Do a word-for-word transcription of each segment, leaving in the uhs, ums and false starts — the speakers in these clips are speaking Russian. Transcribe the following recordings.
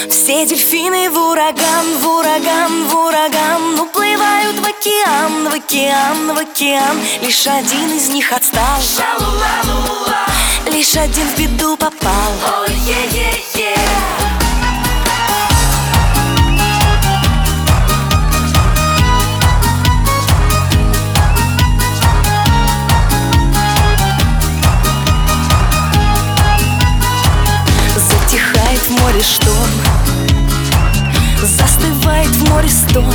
Все дельфины в ураган, в ураган, в ураган уплывают в океан, в океан, в океан. Лишь один из них отстал, лишь один в беду попал. Oh, yeah, yeah, yeah. Затихает в море шторм, застывает в море стон,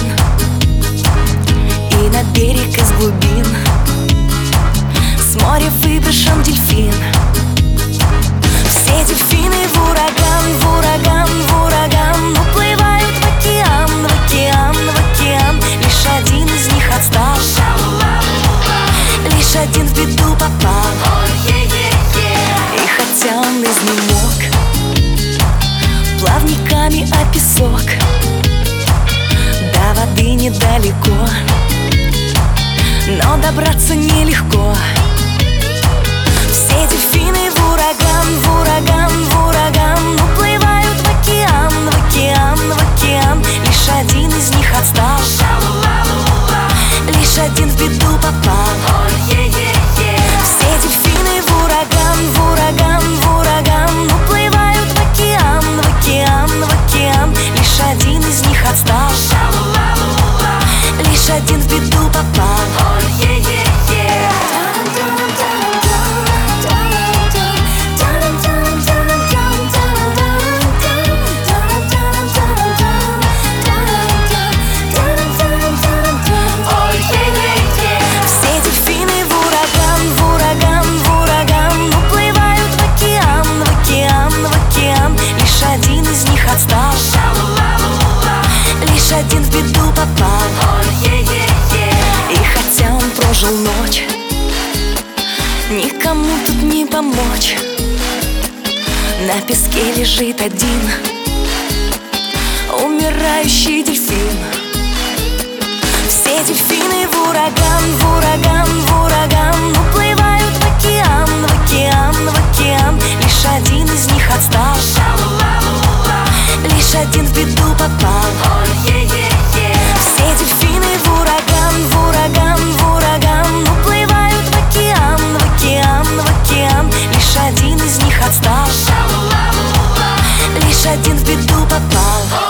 и на берег из глубин с моря выброшен дельфин. Все дельфины в ураган, в ураган, в ураган уплывают в океан, в океан, в океан. Лишь один из них отстал, лишь один в беду попал. И хотя он изнемог плавниками о песок, до воды недалеко, но добраться нелегко. Все дельфины в ураган, в ураган, в ураган уплывают в океан, в океан, в океан. Лишь один из них отстал, лишь один в беду попал. Все дельфины в ураган, в ураган, в ураган уплывают в океан, в океан, в океан. Лишь один из них отстал, лишь один в беду попал. Отстал, лишь один в беду попал. И хотя он прожил ночь, никому тут не помочь. На песке лежит один умирающий дельфин. Все дельфины в ураган, в ураган, в ураган уплывают в океан, в океан, в океан. Лишь один из них отстал, лишь один в беду попал. Все дельфины в ураган, в ураган, в ураган уплывают в океан, в океан, в океан. Лишь один из них отстал, лишь один в беду попал.